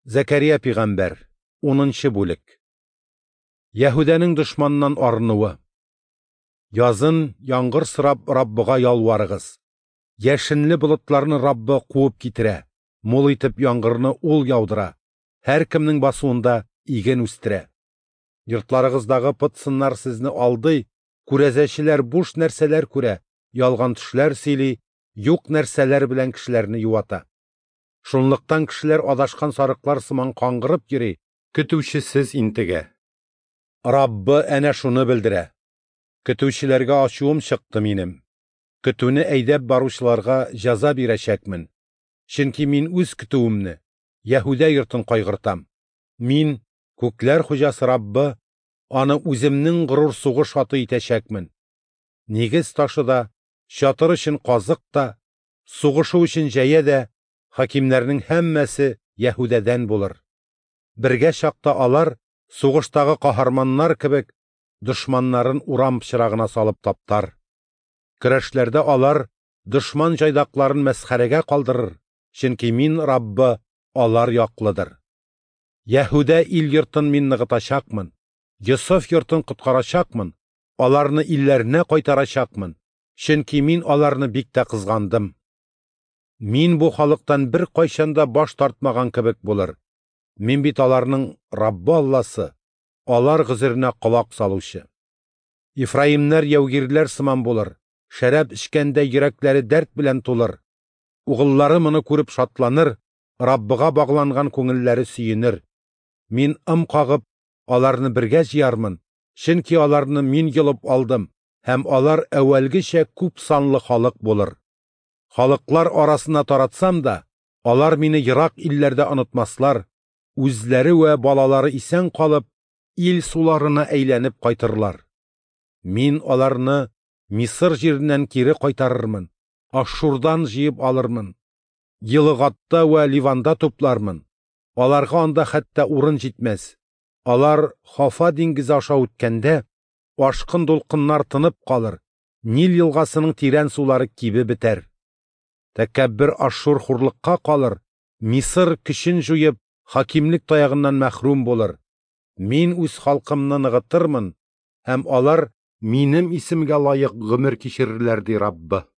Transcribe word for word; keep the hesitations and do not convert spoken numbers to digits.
Зәкәрия пигамбәр, унынчы бүлек. Яһүдәнең дошманнан арынуы. Язын яңгыр сырап Раббыга ялварыгыз. Яшенле болытларны Раббы куып китерә. Мул итеп яңгырны ул яудыра. Һәр кемнең басуында иген үстерә. Йортларыгыздагы пытсыннар сезне алдый, күрәзәчеләр буш нәрсәләр күрә, ялган төшләр сөйли, юк нәрсәләр белән кешеләрне юата. Шунлыктан кешеләр адашкан сарыклар сыман каңгырып йөри, көтүчесез интегә. Раббы әнә шуны белдерә. Көтүчеләргә ачуым чыкты минем. Көтүне әйдәп баручыларга җәза бирәчәкмен. Чөнки мин үз көтүемне, Яһүдә йортын кайгыртам. Мин, күкләр хуҗасы Раббы, аны үземнең горур сугыш аты итәчәкмен. Нигез ташы да, чатыр өчен казык та, сугышу өчен җәя дә, хакимнәрнең һәммәсе Яһүдәдән булыр. Бергә чакта алар, сугыштагы каһарманнар кебек, дошманнарын урам пычрагына салып таптар. Көрәшләрдә алар дошман җайдакларын мәсхәрәгә калдырыр, чөнки мин, Раббы, алар яклыдыр. Яһүдә ил йортын мин ныгытачакмын, Йосыф йортын коткарачакмын, аларны илләренә кайтарачакмын, чөнки мин аларны бик тә кызгандым. Мин бу халыктан бер кайчанда баш тартмаган кебек булыр. Мин бит аларның Раббы Алласы, алар гызырына колак салучы. Ифраимнәр яугирләр сыман булыр, шәраб эчкәндә йөрәкләре дәрт белән тулыр. Угыллары моны күреп шатланыр, Раббыга багланган күңелләре сөенер. Мин ым кагып, аларны бергә җыярмын, чөнки аларны мин йолып алдым, һәм алар әүвәлгечә күп санлы халык булыр. Халыклар арасына таратсам да, алар мине ерак илләрдә онытмаслар, үзләре вә балалары исән калып, ил суларына әйләнеп кайтырлар. Мин аларны Мисыр җиреннән кире кайтарырмын, Ашшурдан җыеп алырмын. Йылыгатта вә Ливанда туплармын. Аларга анда хәтта урын җитмәс. Алар Хафа диңгезе аша үткәндә, ашкын дулкыннар тынып калыр. Нил елгасының тирән сулары кибе бетәр. Тәкәббер Ашшур хурлыкка калыр. Мисыр көчен җуеп, хакимлек таягыннан мәхрүм булыр. Мин үз халкымны ныгытырмын, һәм алар минем исемгә лаек гомер кичерерләр ди Раббы.